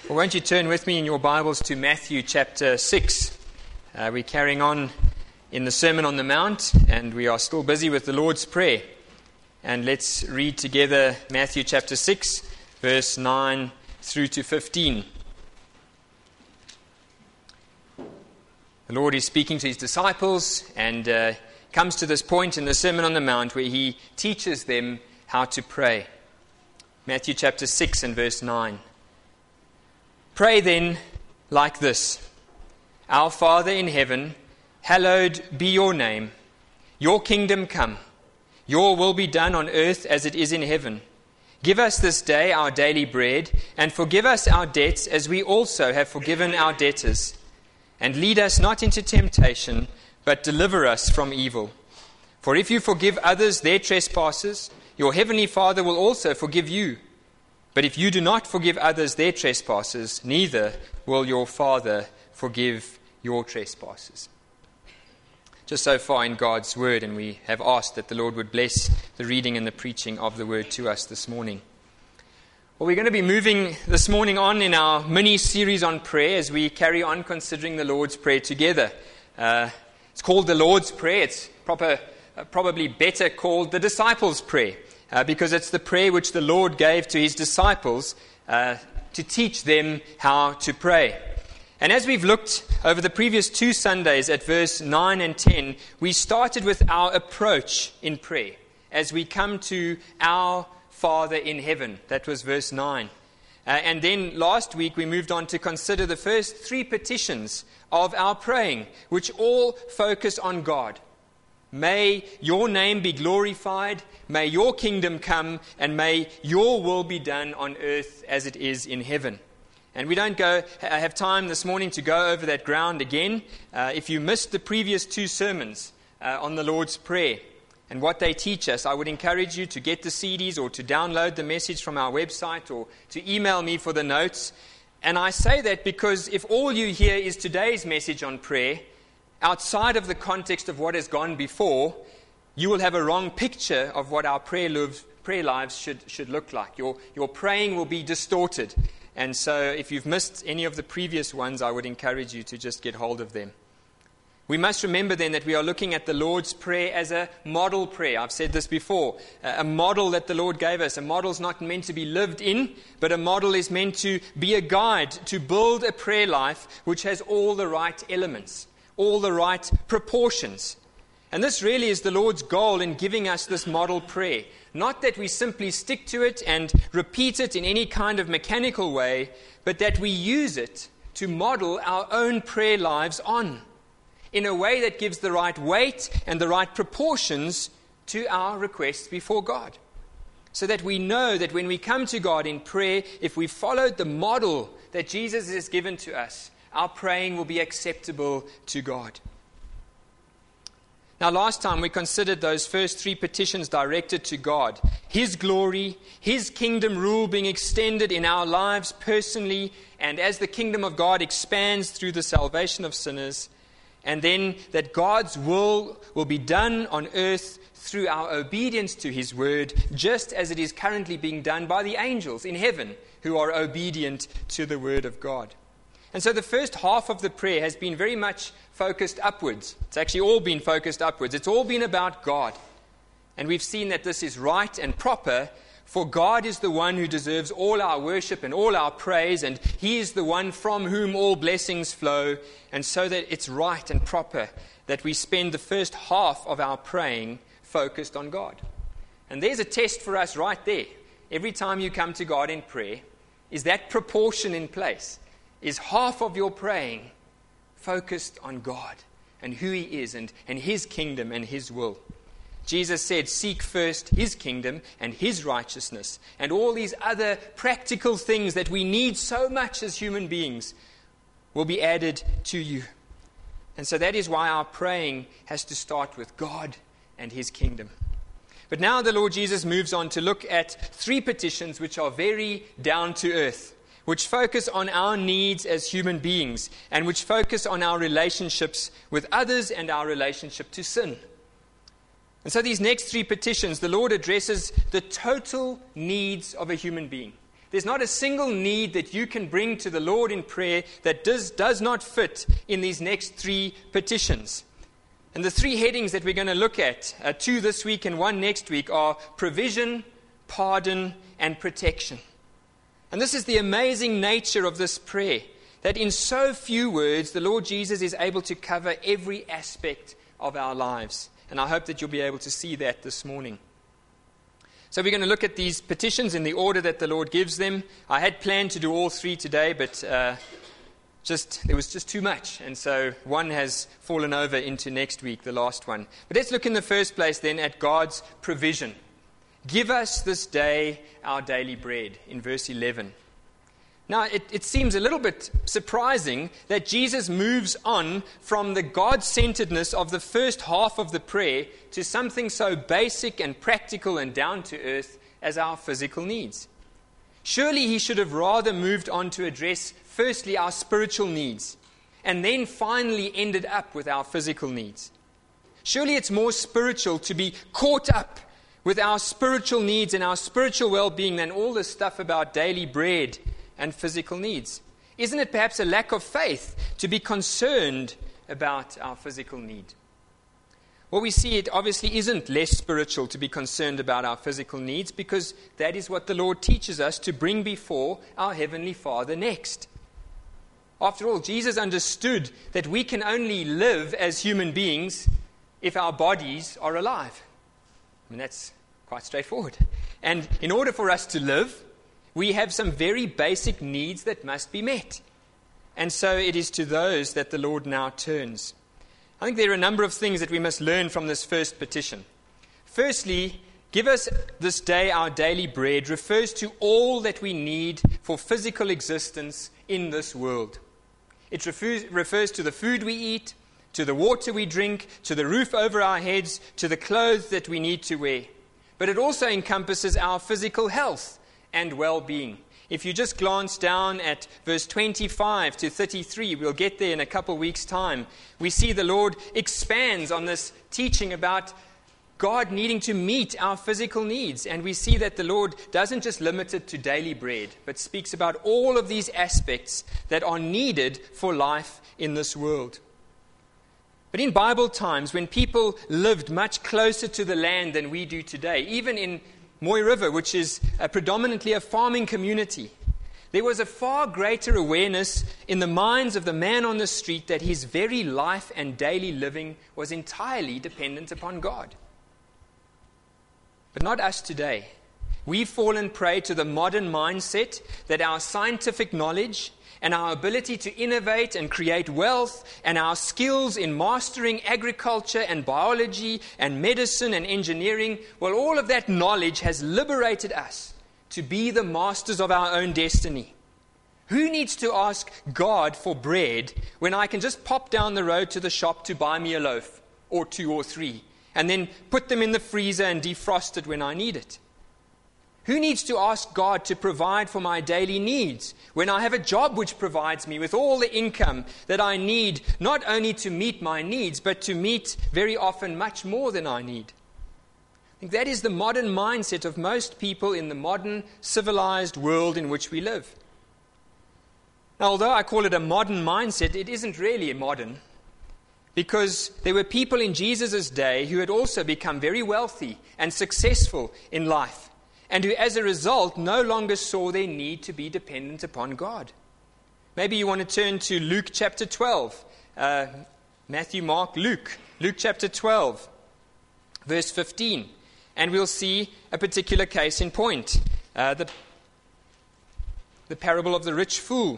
Well, won't you turn with me in your Bibles to Matthew chapter 6. We're carrying on in the Sermon on the Mount, and we are still busy with the Lord's Prayer. And let's read together Matthew chapter 6, verse 9 through to 15. The Lord is speaking to his disciples and comes to this point in the Sermon on the Mount where he teaches them how to pray. Matthew chapter 6 and verse 9. Pray then like this: Our Father in heaven, hallowed be your name. Your kingdom come. Your will be done on earth as it is in heaven. Give us this day our daily bread, and forgive us our debts as we also have forgiven our debtors. And lead us not into temptation, but deliver us from evil. For if you forgive others their trespasses, your heavenly Father will also forgive you. But if you do not forgive others their trespasses, neither will your Father forgive your trespasses. Just so far in God's Word, and we have asked that the Lord would bless the reading and the preaching of the Word to us this morning. Well, we're going to be moving this morning on in our mini-series on prayer as we carry on considering the Lord's Prayer together. It's called the Lord's Prayer. It's probably better called the Disciples' Prayer. Because it's the prayer which the Lord gave to his disciples to teach them how to pray. And as we've looked over the previous 2 Sundays at verse 9 and 10, we started with our approach in prayer as we come to our Father in heaven. That was verse 9. And then last week we moved on to consider the first 3 petitions of our praying, which all focus on God. May your name be glorified, may your kingdom come, and may your will be done on earth as it is in heaven. And we don't have time this morning to go over that ground again. If you missed the previous 2 sermons on the Lord's Prayer and what they teach us, I would encourage you to get the CDs or to download the message from our website or to email me for the notes. And I say that because if all you hear is today's message on prayer, outside of the context of what has gone before, you will have a wrong picture of what our prayer lives should look like. Your praying will be distorted. And so if you've missed any of the previous ones, I would encourage you to just get hold of them. We must remember then that we are looking at the Lord's Prayer as a model prayer. I've said this before. A model that the Lord gave us. A model is not meant to be lived in, but a model is meant to be a guide to build a prayer life which has all the right elements, all the right proportions. And this really is the Lord's goal in giving us this model prayer. Not that we simply stick to it and repeat it in any kind of mechanical way, but that we use it to model our own prayer lives on, in a way that gives the right weight and the right proportions to our requests before God. So that we know that when we come to God in prayer, if we followed the model that Jesus has given to us, our praying will be acceptable to God. Now, last time we considered those first 3 petitions directed to God. His glory, His kingdom rule being extended in our lives personally, and as the kingdom of God expands through the salvation of sinners. And then that God's will be done on earth through our obedience to His word, just as it is currently being done by the angels in heaven who are obedient to the word of God. And so the first half of the prayer has been very much focused upwards. It's actually all been focused upwards. It's all been about God. And we've seen that this is right and proper, for God is the one who deserves all our worship and all our praise, and He is the one from whom all blessings flow. And so that it's right and proper that we spend the first half of our praying focused on God. And there's a test for us right there. Every time you come to God in prayer, is that proportion in place? Is half of your praying focused on God and who He is and His kingdom and His will? Jesus said, seek first His kingdom and His righteousness, and all these other practical things that we need so much as human beings will be added to you. And so that is why our praying has to start with God and His kingdom. But now the Lord Jesus moves on to look at 3 petitions which are very down to earth, which focus on our needs as human beings, and which focus on our relationships with others and our relationship to sin. And so these next 3 petitions, the Lord addresses the total needs of a human being. there's not a single need that you can bring to the Lord in prayer that does not fit in these next 3 petitions. And the 3 headings that we're going to look at, 2 this week and 1 next week, are provision, pardon, and protection. And this is the amazing nature of this prayer, that in so few words, the Lord Jesus is able to cover every aspect of our lives. And I hope that you'll be able to see that this morning. So we're going to look at these petitions in the order that the Lord gives them. I had planned to do all 3 today, but there was just too much. And so one has fallen over into next week, the last one. But let's look in the first place then at God's provision. Give us this day our daily bread, in verse 11. Now, it seems a little bit surprising that Jesus moves on from the God-centeredness of the first half of the prayer to something so basic and practical and down to earth as our physical needs. Surely he should have rather moved on to address firstly our spiritual needs and then finally ended up with our physical needs. Surely it's more spiritual to be caught up with our spiritual needs and our spiritual well-being than all this stuff about daily bread and physical needs. Isn't it perhaps a lack of faith to be concerned about our physical need? Well, we see it obviously isn't less spiritual to be concerned about our physical needs, because that is what the Lord teaches us to bring before our Heavenly Father next. After all, Jesus understood that we can only live as human beings if our bodies are alive. I mean, that's quite straightforward. And in order for us to live, we have some very basic needs that must be met. And so it is to those that the Lord now turns. I think there are a number of things that we must learn from this first petition. Firstly, give us this day our daily bread refers to all that we need for physical existence in this world. It refers to the food we eat, to the water we drink, to the roof over our heads, to the clothes that we need to wear. But it also encompasses our physical health and well-being. If you just glance down at verse 25 to 33, we'll get there in a couple weeks' time, we see the Lord expands on this teaching about God needing to meet our physical needs. And we see that the Lord doesn't just limit it to daily bread, but speaks about all of these aspects that are needed for life in this world. But in Bible times, when people lived much closer to the land than we do today, even in Moy River, which is predominantly a farming community, there was a far greater awareness in the minds of the man on the street that his very life and daily living was entirely dependent upon God. But not us today. We've fallen prey to the modern mindset that our scientific knowledge and our ability to innovate and create wealth and our skills in mastering agriculture and biology and medicine and engineering, well, all of that knowledge has liberated us to be the masters of our own destiny. Who needs to ask God for bread when I can just pop down the road to the shop to buy me a loaf or 2 or 3 and then put them in the freezer and defrost it when I need it? Who needs to ask God to provide for my daily needs when I have a job which provides me with all the income that I need, not only to meet my needs, but to meet very often much more than I need? I think that is the modern mindset of most people in the modern civilized world in which we live. Now, although I call it a modern mindset, it isn't really modern, because there were people in Jesus' day who had also become very wealthy and successful in life, and who, as a result, no longer saw their need to be dependent upon God. Maybe you want to turn to Luke chapter 12. Matthew, Mark, Luke. Luke chapter 12, verse 15. And we'll see a particular case in point. The parable of the rich fool.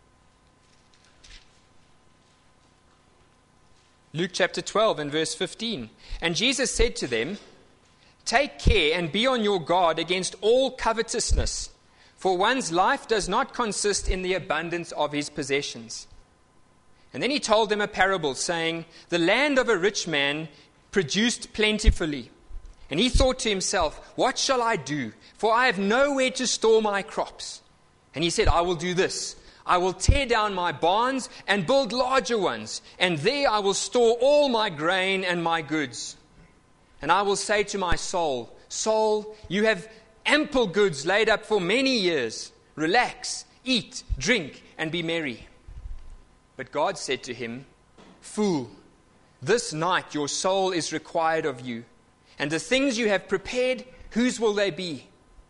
Luke chapter 12 and verse 15. And Jesus said to them, "Take care and be on your guard against all covetousness, for one's life does not consist in the abundance of his possessions." And then he told them a parable, saying, "The land of a rich man produced plentifully. And he thought to himself, 'What shall I do? For I have nowhere to store my crops.' And he said, 'I will do this. I will tear down my barns and build larger ones, and there I will store all my grain and my goods. And I will say to my soul, Soul, you have ample goods laid up for many years. relax, eat, drink, and be merry. But God said to him, Fool, this night your soul is required of you, and the things you have prepared, whose will they be?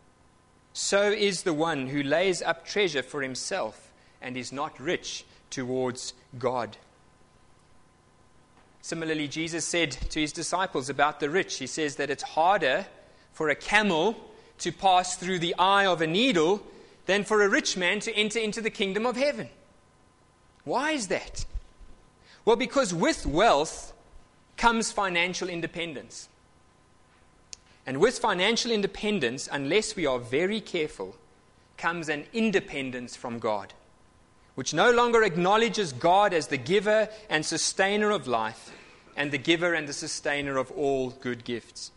So is the one who lays up treasure for himself and is not rich towards God. Similarly, Jesus said to his disciples about the rich, he says that it's harder for a camel to pass through the eye of a needle than for a rich man to enter into the kingdom of heaven. Why is that? Well, because with wealth comes financial independence. And with financial independence, unless we are very careful, comes an independence from God, which no longer acknowledges God as the giver and sustainer of life, and the giver and the sustainer of all good gifts.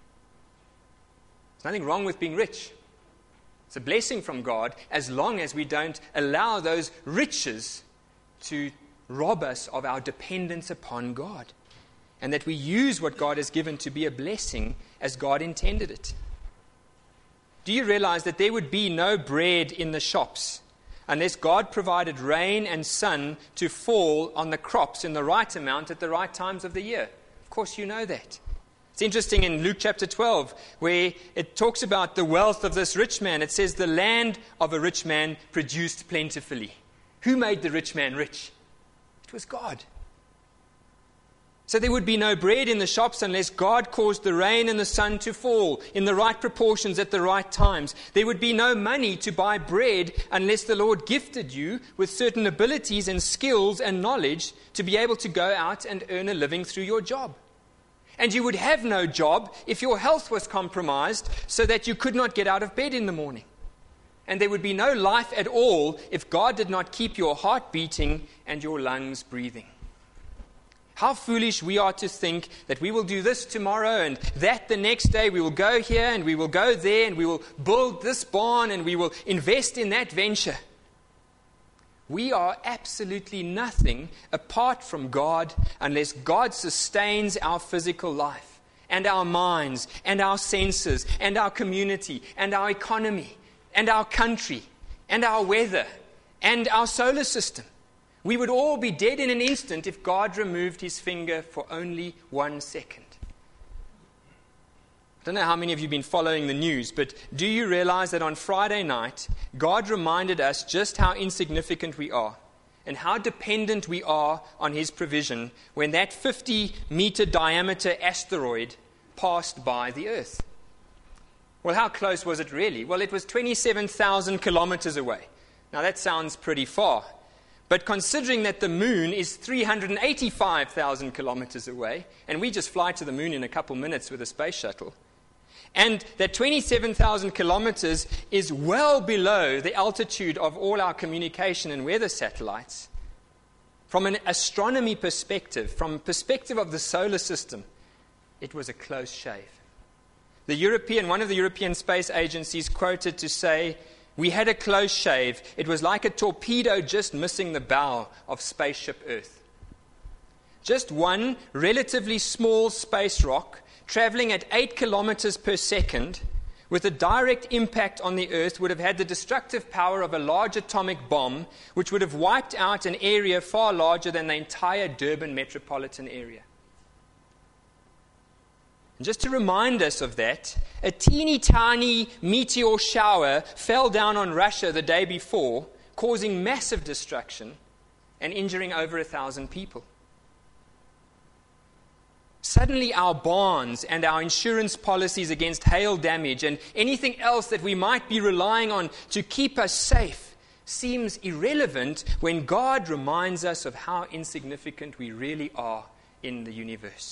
There's nothing wrong with being rich. It's a blessing from God, as long as we don't allow those riches to rob us of our dependence upon God, and that we use what God has given to be a blessing as God intended it. Do you realize that there would be no bread in the shops unless God provided rain and sun to fall on the crops in the right amount at the right times of the year? Of course you know that. It's interesting in Luke chapter 12, where it talks about the wealth of this rich man. It says the land of a rich man produced plentifully. Who made the rich man rich? It was God. So there would be no bread in the shops unless God caused the rain and the sun to fall in the right proportions at the right times. There would be no money to buy bread unless the Lord gifted you with certain abilities and skills and knowledge to be able to go out and earn a living through your job. And you would have no job if your health was compromised so that you could not get out of bed in the morning. And there would be no life at all if God did not keep your heart beating and your lungs breathing. How foolish we are to think that we will do this tomorrow and that the next day. We will go here and we will go there and we will build this barn and we will invest in that venture. We are absolutely nothing apart from God unless God sustains our physical life and our minds and our senses and our community and our economy and our country and our weather and our solar system. We would all be dead in an instant if God removed his finger for only 1 second. I don't know how many of you have been following the news, but do you realize that on Friday night, God reminded us just how insignificant we are and how dependent we are on his provision when that 50-meter diameter asteroid passed by the Earth? Well, how close was it really? Well, it was 27,000 kilometers away. Now, that sounds pretty far. But considering that the moon is 385,000 kilometers away, and we just fly to the moon in a couple minutes with a space shuttle, and that 27,000 kilometers is well below the altitude of all our communication and weather satellites, from an astronomy perspective, from a perspective of the solar system, it was a close shave. One of the European space agencies quoted to say, "We had a close shave. It was like a torpedo just missing the bow of spaceship Earth." Just one relatively small space rock traveling at 8 kilometers per second with a direct impact on the Earth would have had the destructive power of a large atomic bomb, which would have wiped out an area far larger than the entire Durban metropolitan area. And just to remind us of that, a teeny tiny meteor shower fell down on Russia the day before, causing massive destruction and injuring over 1,000 people. Suddenly our bonds and our insurance policies against hail damage and anything else that we might be relying on to keep us safe seems irrelevant when God reminds us of how insignificant we really are in the universe.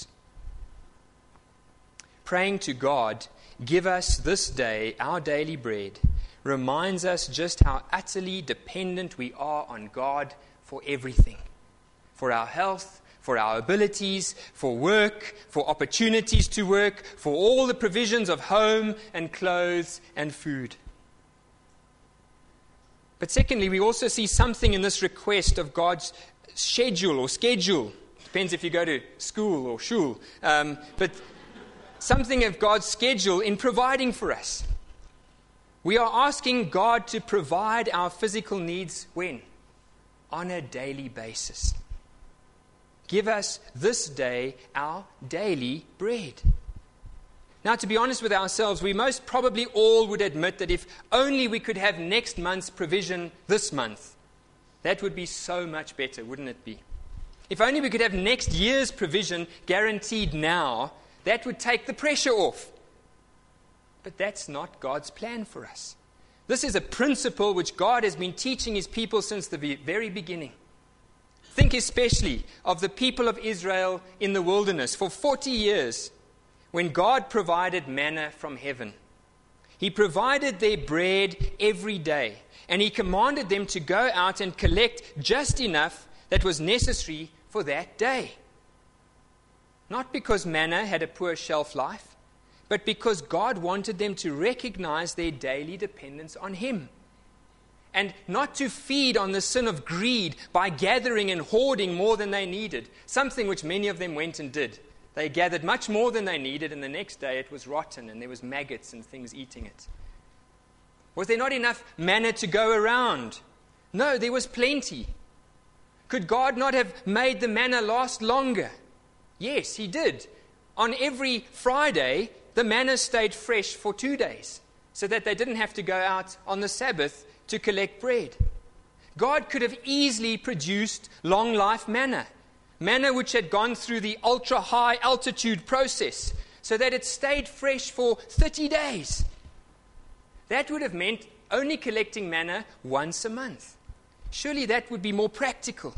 Praying to God, "Give us this day our daily bread," reminds us just how utterly dependent we are on God for everything. For our health, for our abilities, for work, for opportunities to work, for all the provisions of home and clothes and food. But secondly, we also see something in this request of God's schedule. Depends if you go to school or shul. But something of God's schedule in providing for us. We are asking God to provide our physical needs when? On a daily basis. Give us this day our daily bread. Now, to be honest with ourselves, we most probably all would admit that if only we could have next month's provision this month, that would be so much better, wouldn't it be? If only we could have next year's provision guaranteed now, that would take the pressure off. But that's not God's plan for us. This is a principle which God has been teaching his people since the very beginning. Think especially of the people of Israel in the wilderness for 40 years when God provided manna from heaven. He provided their bread every day, and he commanded them to go out and collect just enough that was necessary for that day. Not because manna had a poor shelf life, but because God wanted them to recognize their daily dependence on him. And not to feed on the sin of greed by gathering and hoarding more than they needed, something which many of them went and did. They gathered much more than they needed, and the next day it was rotten and there was maggots and things eating it. Was there not enough manna to go around? No, there was plenty. Could God not have made the manna last longer? Yes, he did. On every Friday, the manna stayed fresh for 2 days, so that they didn't have to go out on the Sabbath to collect bread. God could have easily produced long life manna which had gone through the ultra high altitude process, so that it stayed fresh for 30 days. That would have meant only collecting manna once a month. Surely that would be more practical.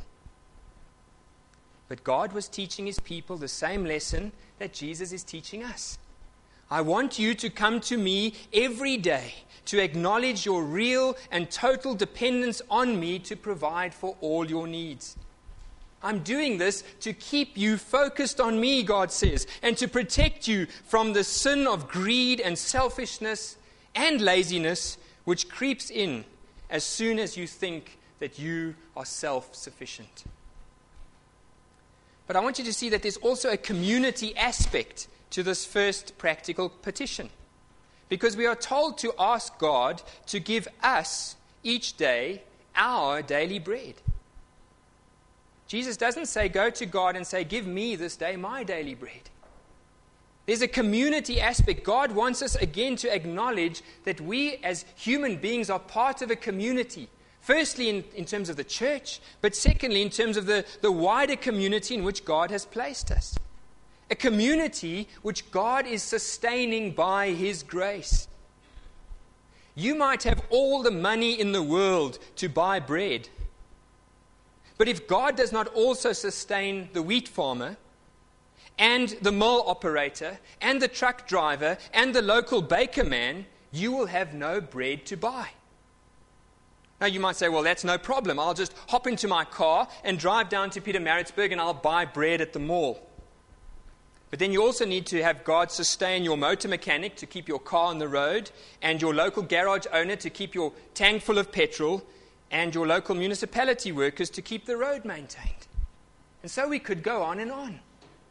But God was teaching his people the same lesson that Jesus is teaching us. I want you to come to me every day to acknowledge your real and total dependence on me to provide for all your needs. I'm doing this to keep you focused on me, God says, and to protect you from the sin of greed and selfishness and laziness which creeps in as soon as you think that you are self-sufficient. But I want you to see that there's also a community aspect to this first practical petition. Because we are told to ask God to give us each day our daily bread. Jesus doesn't say, go to God and say, give me this day my daily bread. There's a community aspect. God wants us again to acknowledge that we as human beings are part of a community. Firstly, in terms of the church, but secondly, in terms of the wider community in which God has placed us. A community which God is sustaining by his grace. You might have all the money in the world to buy bread. But if God does not also sustain the wheat farmer, and the mill operator, and the truck driver, and the local baker man, you will have no bread to buy. Now you might say, well, that's no problem. I'll just hop into my car and drive down to Pietermaritzburg and I'll buy bread at the mall. But then you also need to have God sustain your motor mechanic to keep your car on the road, and your local garage owner to keep your tank full of petrol, and your local municipality workers to keep the road maintained. And so we could go on and on.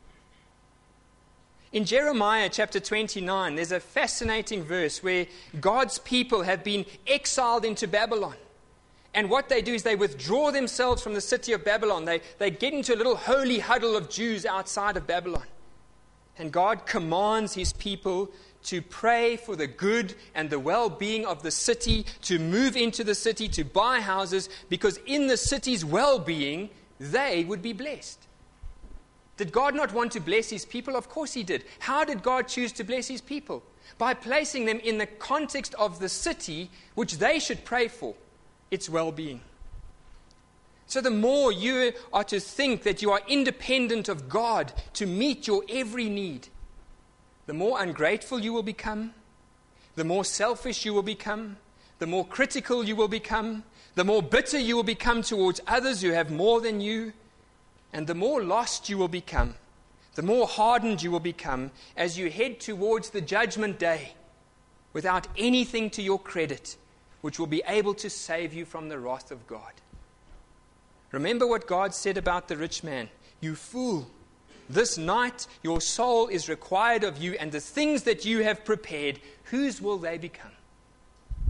In Jeremiah chapter 29, there's a fascinating verse where God's people have been exiled into Babylon. And what they do is they withdraw themselves from the city of Babylon. They get into a little holy huddle of Jews outside of Babylon. And God commands his people to pray for the good and the well-being of the city, to move into the city, to buy houses, because in the city's well-being, they would be blessed. Did God not want to bless his people? Of course he did. How did God choose to bless his people? By placing them in the context of the city which they should pray for, its well-being. So the more you are to think that you are independent of God to meet your every need, the more ungrateful you will become, the more selfish you will become, the more critical you will become, the more bitter you will become towards others who have more than you, and the more lost you will become, the more hardened you will become as you head towards the judgment day without anything to your credit which will be able to save you from the wrath of God. Remember what God said about the rich man. You fool, this night your soul is required of you, and the things that you have prepared, whose will they become?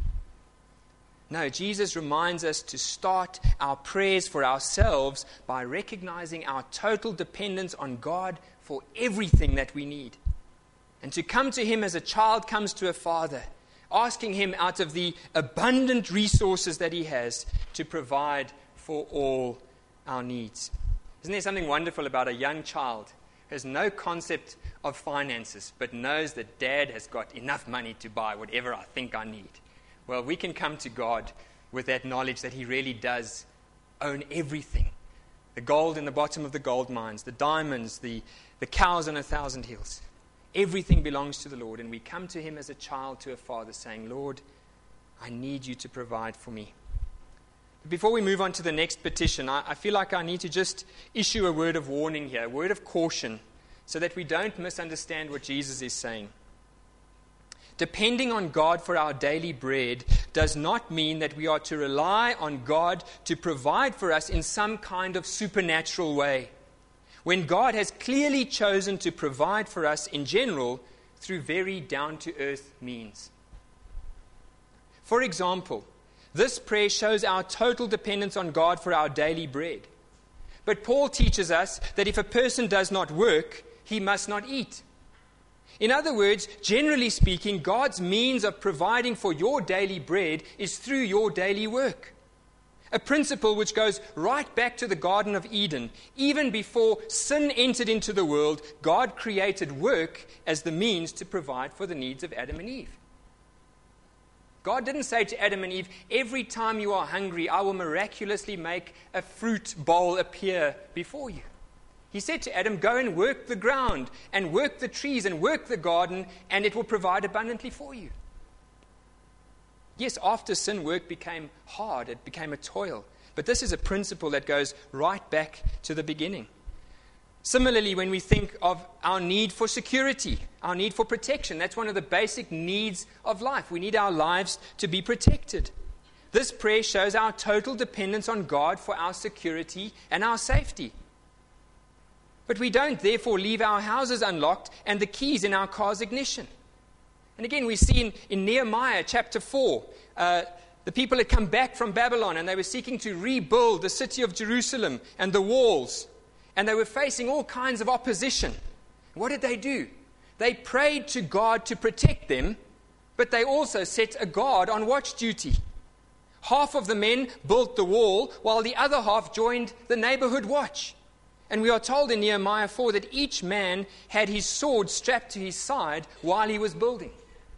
No, Jesus reminds us to start our prayers for ourselves by recognizing our total dependence on God for everything that we need. And to come to Him as a child comes to a father, asking Him out of the abundant resources that He has to provide for all our needs. Isn't there something wonderful about a young child who has no concept of finances, but knows that Dad has got enough money to buy whatever I think I need? Well, we can come to God with that knowledge that He really does own everything. The gold in the bottom of the gold mines, the diamonds, the cows on 1,000 hills. Everything belongs to the Lord, and we come to Him as a child to a father saying, Lord, I need you to provide for me. But before we move on to the next petition, I feel like I need to just issue a word of warning here, a word of caution, so that we don't misunderstand what Jesus is saying. Depending on God for our daily bread does not mean that we are to rely on God to provide for us in some kind of supernatural way, when God has clearly chosen to provide for us in general through very down-to-earth means. For example, this prayer shows our total dependence on God for our daily bread. But Paul teaches us that if a person does not work, he must not eat. In other words, generally speaking, God's means of providing for your daily bread is through your daily work. A principle which goes right back to the Garden of Eden. Even before sin entered into the world, God created work as the means to provide for the needs of Adam and Eve. God didn't say to Adam and Eve, every time you are hungry, I will miraculously make a fruit bowl appear before you. He said to Adam, go and work the ground and work the trees and work the garden, and it will provide abundantly for you. Yes, after sin, work became hard. It became a toil. But this is a principle that goes right back to the beginning. Similarly, when we think of our need for security, our need for protection, that's one of the basic needs of life. We need our lives to be protected. This prayer shows our total dependence on God for our security and our safety. But we don't therefore leave our houses unlocked and the keys in our car's ignition. And again, we see in Nehemiah chapter 4, the people had come back from Babylon and they were seeking to rebuild the city of Jerusalem and the walls. And they were facing all kinds of opposition. What did they do? They prayed to God to protect them, but they also set a guard on watch duty. Half of the men built the wall, while the other half joined the neighborhood watch. And we are told in Nehemiah 4 that each man had his sword strapped to his side while he was building.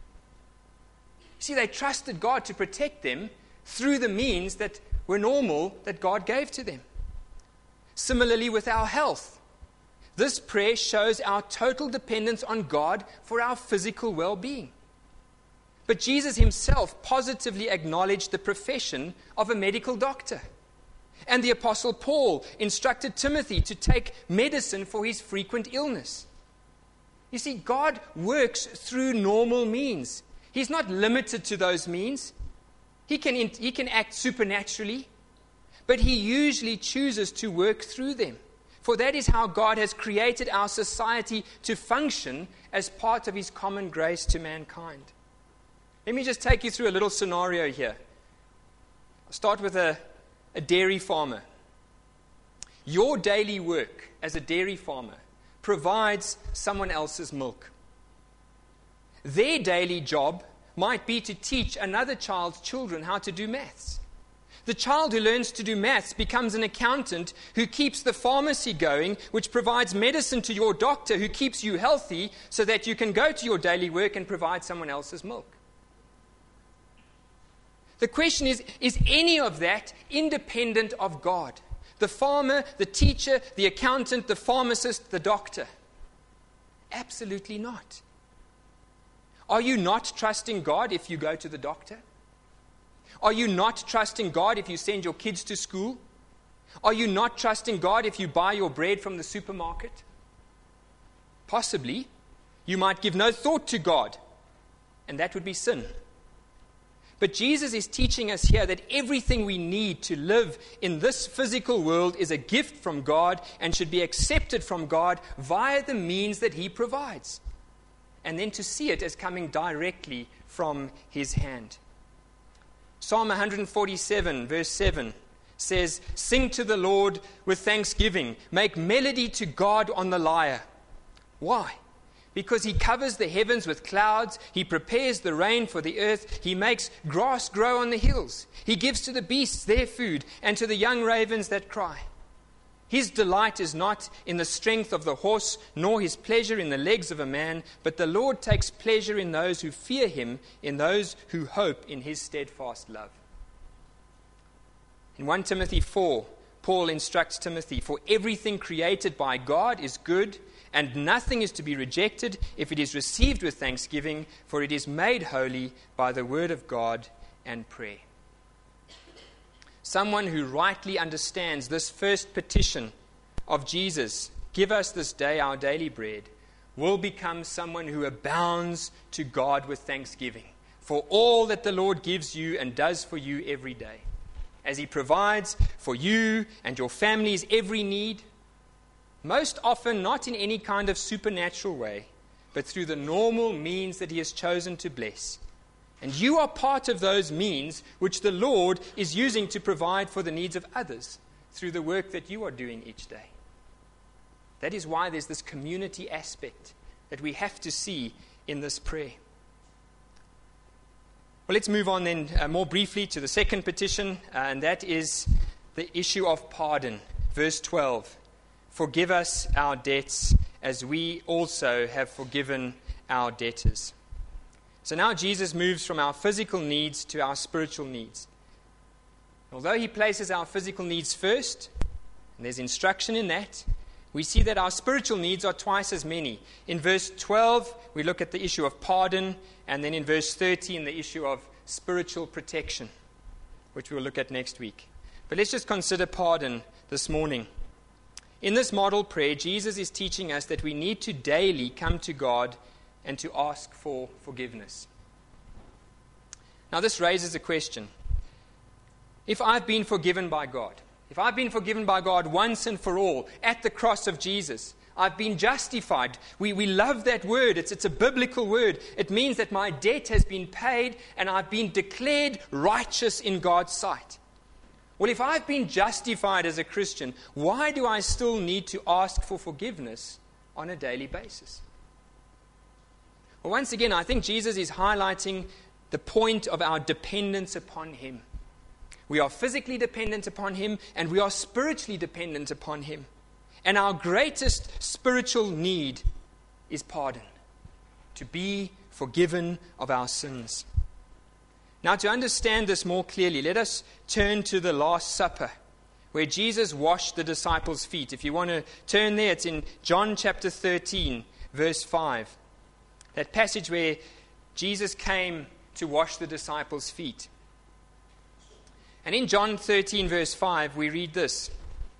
See, they trusted God to protect them through the means that were normal that God gave to them. Similarly with our health, this prayer shows our total dependence on God for our physical well-being. But Jesus Himself positively acknowledged the profession of a medical doctor. And the Apostle Paul instructed Timothy to take medicine for his frequent illness. You see, God works through normal means. He's not limited to those means. He can act supernaturally, but He usually chooses to work through them. For that is how God has created our society to function as part of His common grace to mankind. Let me just take you through a little scenario here. I'll start with a dairy farmer. Your daily work as a dairy farmer provides someone else's milk. Their daily job might be to teach another child's children how to do maths. The child who learns to do maths becomes an accountant who keeps the pharmacy going, which provides medicine to your doctor who keeps you healthy so that you can go to your daily work and provide someone else's milk. The question is any of that independent of God? The farmer, the teacher, the accountant, the pharmacist, the doctor? Absolutely not. Are you not trusting God if you go to the doctor? Are you not trusting God if you send your kids to school? Are you not trusting God if you buy your bread from the supermarket? Possibly. You might give no thought to God, and that would be sin. But Jesus is teaching us here that everything we need to live in this physical world is a gift from God and should be accepted from God via the means that He provides. And then to see it as coming directly from His hand. Psalm 147, verse 7 says, "Sing to the Lord with thanksgiving. Make melody to God on the lyre." Why? Because he covers the heavens with clouds. He prepares the rain for the earth. He makes grass grow on the hills. He gives to the beasts their food and to the young ravens that cry. His delight is not in the strength of the horse, nor his pleasure in the legs of a man, but the Lord takes pleasure in those who fear him, in those who hope in his steadfast love. In 1 Timothy 4, Paul instructs Timothy, "For everything created by God is good, and nothing is to be rejected if it is received with thanksgiving, for it is made holy by the word of God and prayer." Someone who rightly understands this first petition of Jesus, "Give us this day our daily bread," will become someone who abounds to God with thanksgiving for all that the Lord gives you and does for you every day, as he provides for you and your family's every need, most often not in any kind of supernatural way, but through the normal means that he has chosen to bless. And you are part of those means which the Lord is using to provide for the needs of others through the work that you are doing each day. That is why there's this community aspect that we have to see in this prayer. Well, let's move on then more briefly to the second petition, and that is the issue of pardon. Verse 12, "Forgive us our debts as we also have forgiven our debtors." So now Jesus moves from our physical needs to our spiritual needs. Although he places our physical needs first, and there's instruction in that, we see that our spiritual needs are twice as many. In verse 12, we look at the issue of pardon, and then in verse 13, the issue of spiritual protection, which we'll look at next week. But let's just consider pardon this morning. In this model prayer, Jesus is teaching us that we need to daily come to God and to ask for forgiveness. Now, this raises a question. If I've been forgiven by God, if I've been forgiven by God once and for all at the cross of Jesus, I've been justified. We love that word. It's a biblical word. It means that my debt has been paid and I've been declared righteous in God's sight. Well, if I've been justified as a Christian, why do I still need to ask for forgiveness on a daily basis? Well, once again, I think Jesus is highlighting the point of our dependence upon him. We are physically dependent upon him, and we are spiritually dependent upon him. And our greatest spiritual need is pardon, to be forgiven of our sins. Now, to understand this more clearly, let us turn to the Last Supper, where Jesus washed the disciples' feet. If you want to turn there, it's in John chapter 13, verse 5. That passage where Jesus came to wash the disciples' feet. And in John 13, verse 5, we read this.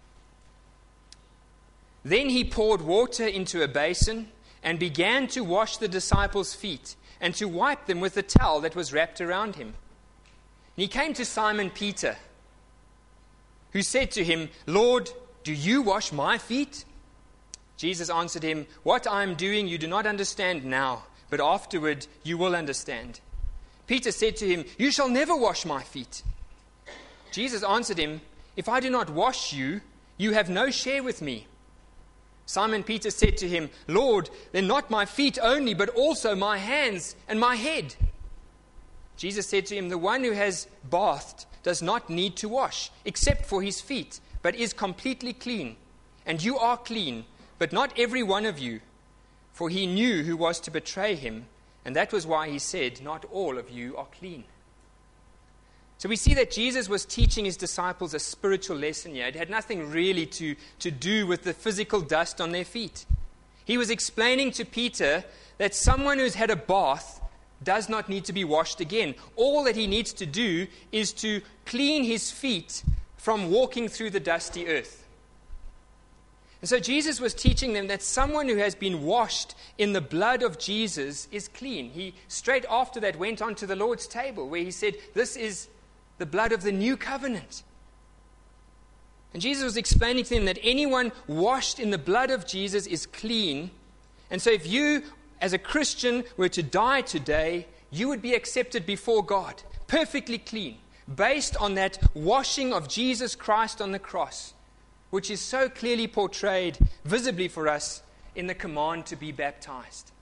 "Then he poured water into a basin and began to wash the disciples' feet and to wipe them with the towel that was wrapped around him. And he came to Simon Peter, who said to him, 'Lord, do you wash my feet?' Jesus answered him, 'What I am doing you do not understand now, but afterward you will understand.' Peter said to him, 'You shall never wash my feet.' Jesus answered him, 'If I do not wash you, you have no share with me.' Simon Peter said to him, 'Lord, then not my feet only, but also my hands and my head.' Jesus said to him, 'The one who has bathed does not need to wash, except for his feet, but is completely clean. And you are clean, but not every one of you.' For he knew who was to betray him, and that was why he said, 'Not all of you are clean.'" So we see that Jesus was teaching his disciples a spiritual lesson here. It had nothing really to do with the physical dust on their feet. He was explaining to Peter that someone who's had a bath does not need to be washed again. All that he needs to do is to clean his feet from walking through the dusty earth. And so Jesus was teaching them that someone who has been washed in the blood of Jesus is clean. He straight after that went on to the Lord's table where he said, "This is the blood of the new covenant." And Jesus was explaining to them that anyone washed in the blood of Jesus is clean. And so if you, as a Christian, were to die today, you would be accepted before God, perfectly clean. based on that washing of Jesus Christ on the cross, which is so clearly portrayed visibly for us in the command to be baptized.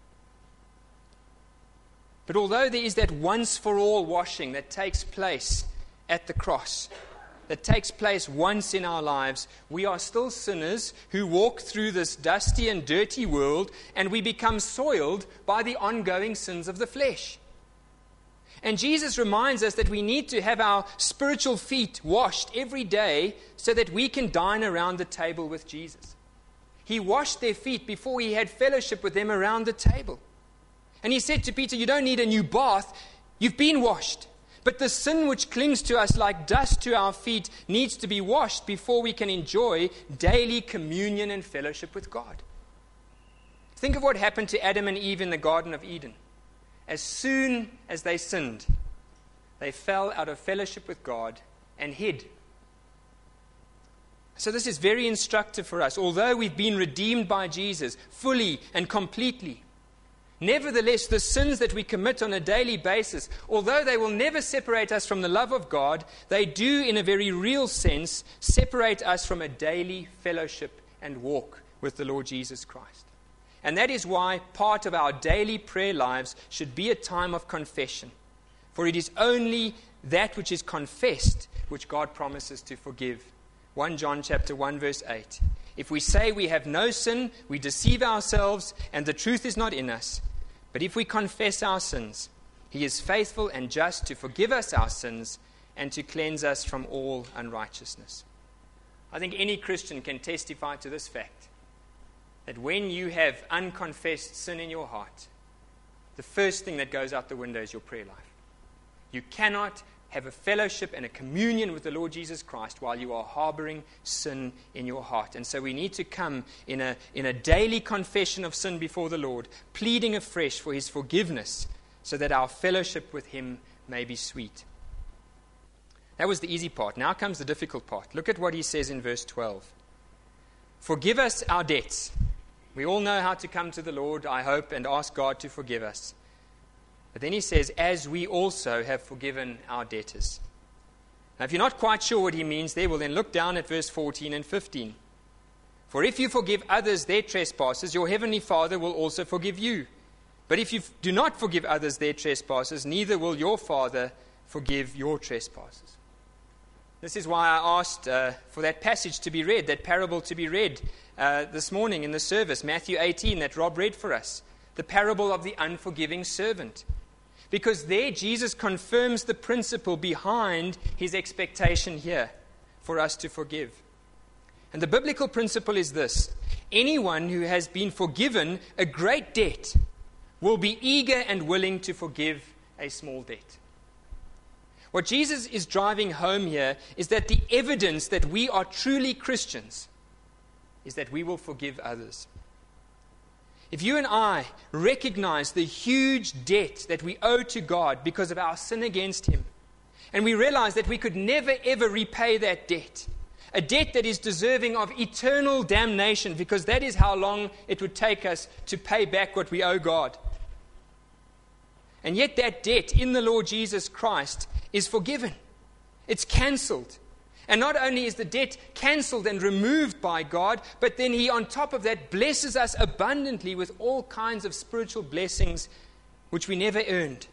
But although there is that once-for-all washing that takes place at the cross, that takes place once in our lives, we are still sinners who walk through this dusty and dirty world, and we become soiled by the ongoing sins of the flesh. And Jesus reminds us that we need to have our spiritual feet washed every day so that we can dine around the table with Jesus. He washed their feet before he had fellowship with them around the table. And he said to Peter, you don't need a new bath, you've been washed. But the sin which clings to us like dust to our feet needs to be washed before we can enjoy daily communion and fellowship with God. Think of what happened to Adam and Eve in the Garden of Eden. As soon as they sinned, they fell out of fellowship with God and hid. So this is very instructive for us. Although we've been redeemed by Jesus fully and completely, nevertheless, the sins that we commit on a daily basis, although they will never separate us from the love of God, they do, in a very real sense, separate us from a daily fellowship and walk with the Lord Jesus Christ. And that is why part of our daily prayer lives should be a time of confession. For it is only that which is confessed which God promises to forgive. 1 John chapter 1 verse 8. If we say we have no sin, we deceive ourselves, and the truth is not in us. But if we confess our sins, he is faithful and just to forgive us our sins and to cleanse us from all unrighteousness. I think any Christian can testify to this fact, that when you have unconfessed sin in your heart, the first thing that goes out the window is your prayer life. You cannot have a fellowship and a communion with the Lord Jesus Christ while you are harboring sin in your heart. And so we need to come in a daily confession of sin before the Lord, pleading afresh for his forgiveness so that our fellowship with him may be sweet. That was the easy part. Now comes the difficult part. Look at what he says in verse 12. Forgive us our debts. We all know how to come to the Lord, I hope, and ask God to forgive us. But then he says, as we also have forgiven our debtors. Now, if you're not quite sure what he means there, well, then look down at verse 14 and 15. For if you forgive others their trespasses, your heavenly Father will also forgive you. But if you do not forgive others their trespasses, neither will your Father forgive your trespasses. This is why I asked for that passage to be read, that parable to be read this morning in the service, Matthew 18, that Rob read for us. The parable of the unforgiving servant. Because there Jesus confirms the principle behind his expectation here for us to forgive. And the biblical principle is this: anyone who has been forgiven a great debt will be eager and willing to forgive a small debt. What Jesus is driving home here is that the evidence that we are truly Christians is that we will forgive others. If you and I recognize the huge debt that we owe to God because of our sin against him, and we realize that we could never ever repay that debt, a debt that is deserving of eternal damnation because that is how long it would take us to pay back what we owe God. And yet that debt in the Lord Jesus Christ is forgiven. It's cancelled. And not only is the debt cancelled and removed by God, but then he on top of that blesses us abundantly with all kinds of spiritual blessings which we never earned.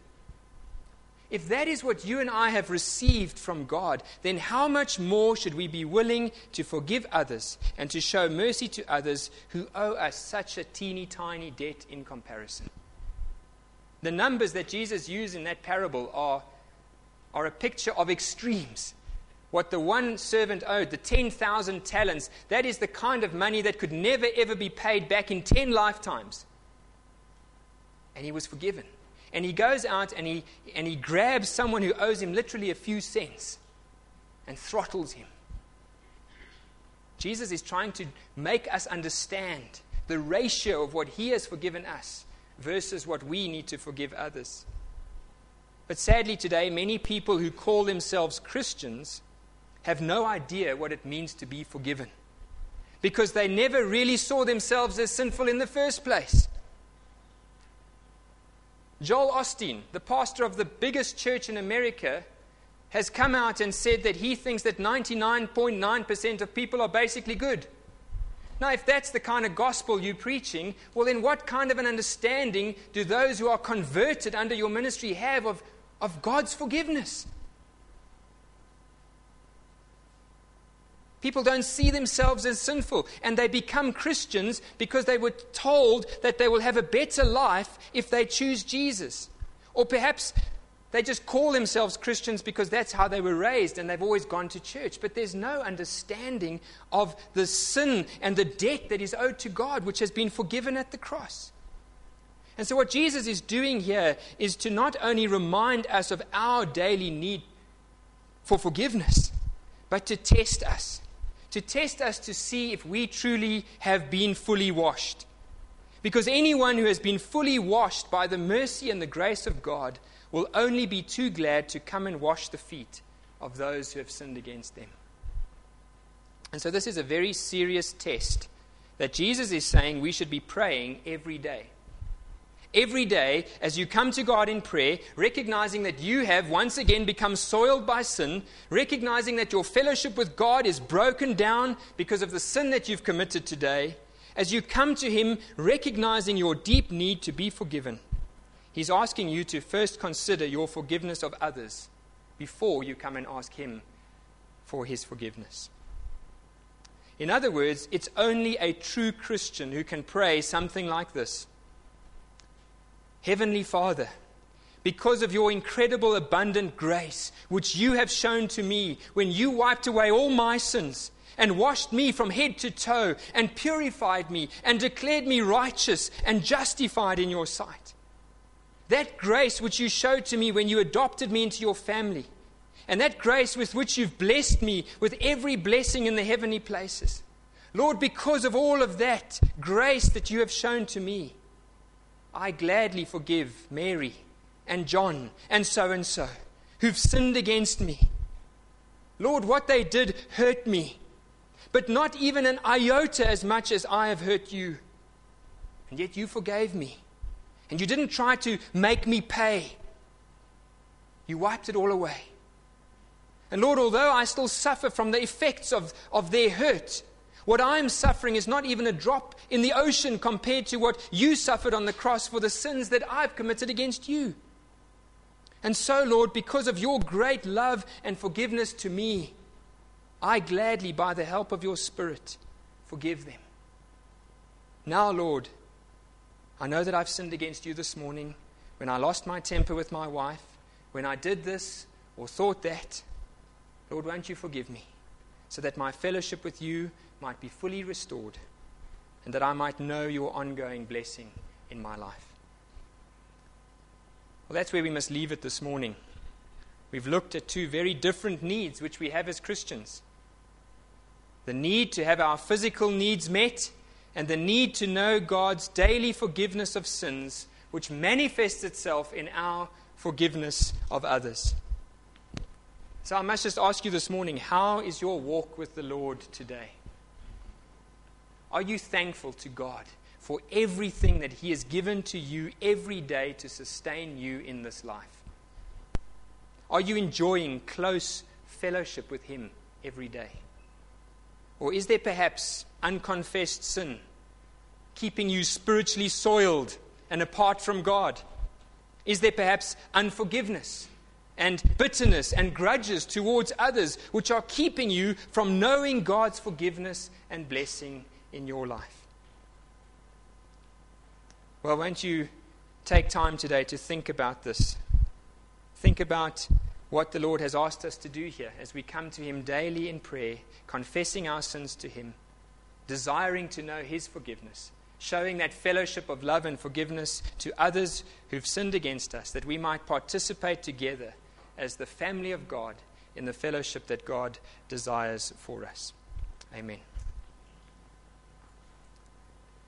If that is what you and I have received from God, then how much more should we be willing to forgive others and to show mercy to others who owe us such a teeny tiny debt in comparison? The numbers that Jesus used in that parable are a picture of extremes. What the one servant owed, the 10,000 talents, that is the kind of money that could never ever be paid back in 10 lifetimes. And he was forgiven. And he goes out and he grabs someone who owes him literally a few cents and throttles him. Jesus is trying to make us understand the ratio of what he has forgiven us versus what we need to forgive others. But sadly today, many people who call themselves Christians have no idea what it means to be forgiven, because they never really saw themselves as sinful in the first place. Joel Osteen, the pastor of the biggest church in America, has come out and said that he thinks that 99.9% of people are basically good. Now, if that's the kind of gospel you're preaching, well, then what kind of an understanding do those who are converted under your ministry have of God's forgiveness? People don't see themselves as sinful, and they become Christians because they were told that they will have a better life if they choose Jesus. Or perhaps they just call themselves Christians because that's how they were raised and they've always gone to church. But there's no understanding of the sin and the debt that is owed to God, which has been forgiven at the cross. And so what Jesus is doing here is to not only remind us of our daily need for forgiveness, but to test us. To test us to see if we truly have been fully washed. Because anyone who has been fully washed by the mercy and the grace of God will only be too glad to come and wash the feet of those who have sinned against them. And so this is a very serious test that Jesus is saying we should be praying every day. Every day, as you come to God in prayer, recognizing that you have once again become soiled by sin, recognizing that your fellowship with God is broken down because of the sin that you've committed today, as you come to Him, recognizing your deep need to be forgiven, He's asking you to first consider your forgiveness of others before you come and ask Him for His forgiveness. In other words, it's only a true Christian who can pray something like this. Heavenly Father, because of your incredible abundant grace, which you have shown to me when you wiped away all my sins and washed me from head to toe and purified me and declared me righteous and justified in your sight. That grace which you showed to me when you adopted me into your family, and that grace with which you've blessed me with every blessing in the heavenly places. Lord, because of all of that grace that you have shown to me, I gladly forgive Mary and John and so who've sinned against me. Lord, what they did hurt me, but not even an iota as much as I have hurt you. And yet you forgave me. And you didn't try to make me pay. You wiped it all away. And Lord, although I still suffer from the effects of their hurt, what I'm suffering is not even a drop in the ocean compared to what you suffered on the cross for the sins that I've committed against you. And so, Lord, because of your great love and forgiveness to me, I gladly, by the help of your Spirit, forgive them. Now, Lord, I know that I've sinned against you this morning when I lost my temper with my wife, when I did this or thought that. Lord, won't you forgive me so that my fellowship with you might be fully restored and that I might know your ongoing blessing in my life. Well, that's where we must leave it this morning. We've looked at two very different needs which we have as Christians. The need to have our physical needs met and the need to know God's daily forgiveness of sins, which manifests itself in our forgiveness of others. So I must just ask you this morning, how is your walk with the Lord today? Are you thankful to God for everything that He has given to you every day to sustain you in this life? Are you enjoying close fellowship with Him every day? Or is there perhaps unconfessed sin keeping you spiritually soiled and apart from God? Is there perhaps unforgiveness and bitterness and grudges towards others which are keeping you from knowing God's forgiveness and blessing in your life? Well, won't you take time today to think about this? Think about what the Lord has asked us to do here as we come to Him daily in prayer, confessing our sins to Him, desiring to know His forgiveness, showing that fellowship of love and forgiveness to others who've sinned against us, that we might participate together as the family of God in the fellowship that God desires for us. Amen.